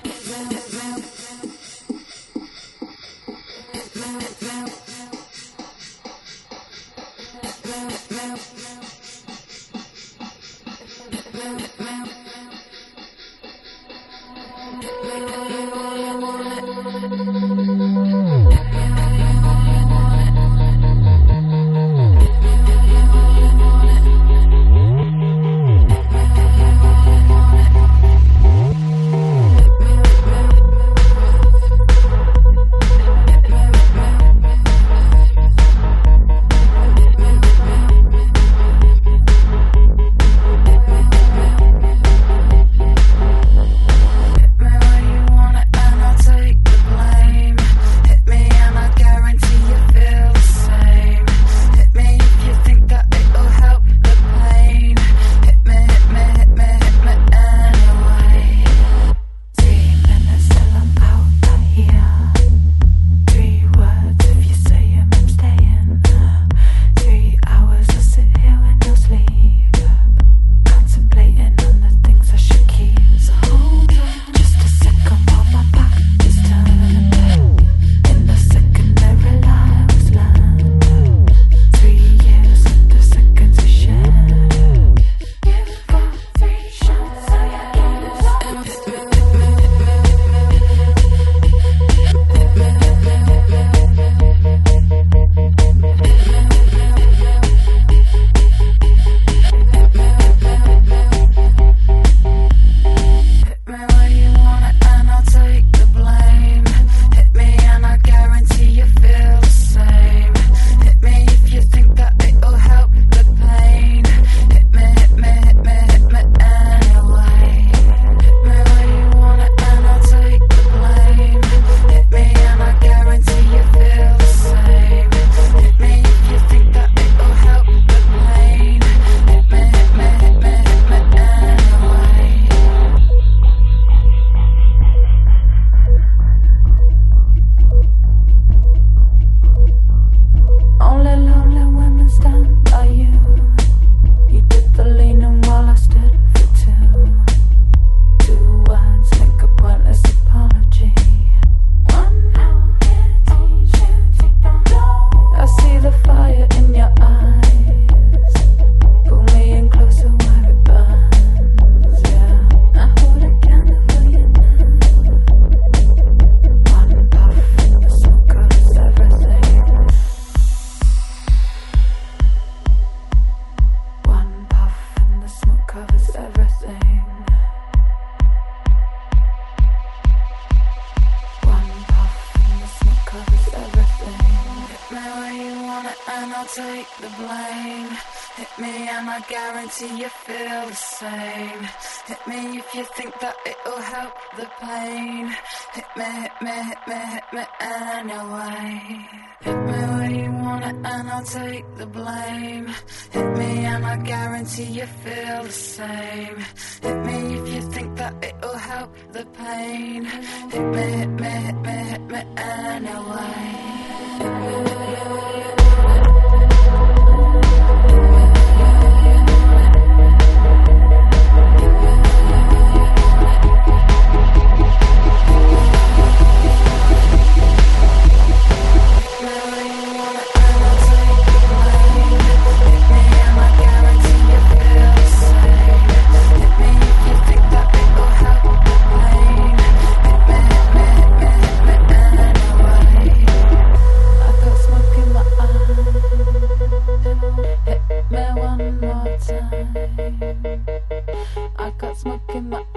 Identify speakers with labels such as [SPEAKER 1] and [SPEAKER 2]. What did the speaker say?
[SPEAKER 1] take the blame. Hit me and I guarantee you feel the same. Hit me if you think that it'll help the pain. Hit me, hit me, hit me, hit me anyway. Hit me where you want it and I'll take the blame. Hit me and I guarantee you feel the same. Hit me if you think that it'll help the pain. Hit me, hit me, hit me, hit me anyway. Hit me one more time. I got smoke in my